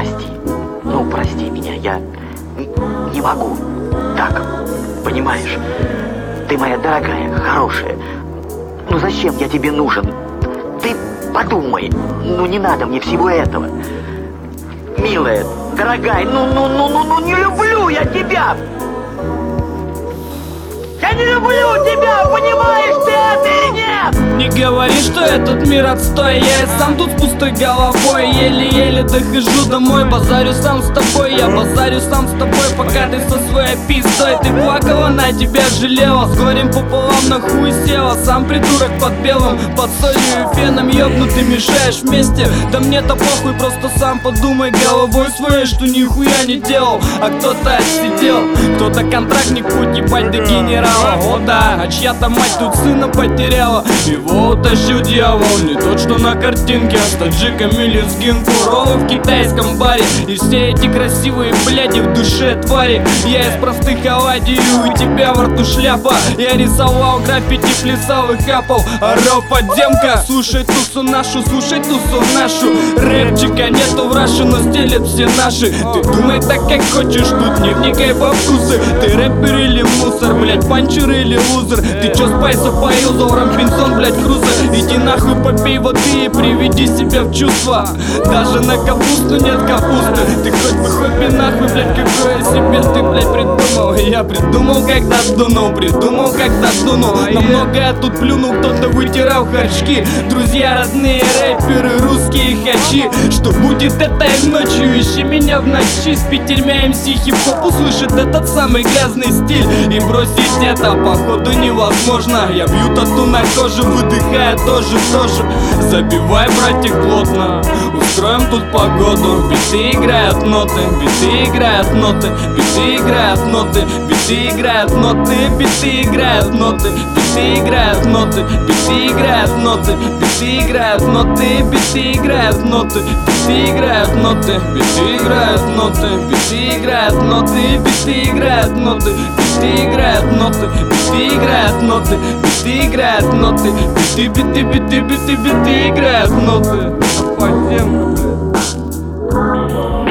прости. Ну, прости меня, я не могу. Так, понимаешь, ты моя дорогая, хорошая. Ну зачем я тебе нужен? Ты подумай, ну не надо мне всего этого. Милая, дорогая, ну не люблю я тебя! Я не люблю тебя, понимаешь ты это или нет? Не говори, что этот мир отстой. Я и сам тут с пустой головой, еле-еле дохожу домой. Базарю сам с тобой, я базарю сам с тобой, пока ты со своей пиздой. Ты плакала, на тебя жалела, с горем пополам на хуй села. Сам придурок под белым, под солью и феном ёбнутый мешаешь вместе. Да мне-то похуй, просто сам подумай головой своей, что нихуя не делал, а кто-то отсидел. Кто-то контрактник, путь ебать до генерала. О да, а чья-то мать тут сына потеряла. Его утащил дьявол, не тот, что на картинке, а с таджиками лезгинку роллы в китайском баре. И все эти красивые бляди в душе твари. Я из простых оладий, у тебя во рту шляпа. Я рисовал граффити, плясал и капал, орал подземка. Слушай тусу нашу, рэпчика нету в Раше, но стелят все наши. Ты думай так, как хочешь, тут не вникай во вкусы. Ты рэпер или мусор, блять, панчер или лузер? Ты чё спайса поюзал, Робинсон, блять, крузер? Иди нахуй, попей воды и приведи себя в чувство. Даже на капусту нет капусты. Ты хоть бы хобби нахуй, блять, какое себе ты, блять, придумал. Я придумал, когда дунул, на многое тут плюнул, кто-то вытирал харчки. Друзья, родные рэперы, русские хачи. Что будет этой ночью, ищи меня в ночи. С Питерьмя МС хип-хоп услышит этот самый грязный стиль. И бросить это походу невозможно. Я бью тату на коже, выдыхая тоже. Забивай, братик, плотно, устроим тут погоду. Биты играют ноты, биты играют ноты, биты играют ноты, биты играют ноты, биты играют ноты, биты играют ноты, биты играют ноты, биты играют ноты, биты играют ноты, биты играют ноты, биты играют ноты, биты играют ноты, биты играют ноты, биты играют ноты, биты играют ноты, биты играют ноты, биты играют ноты. Подземка, блядь.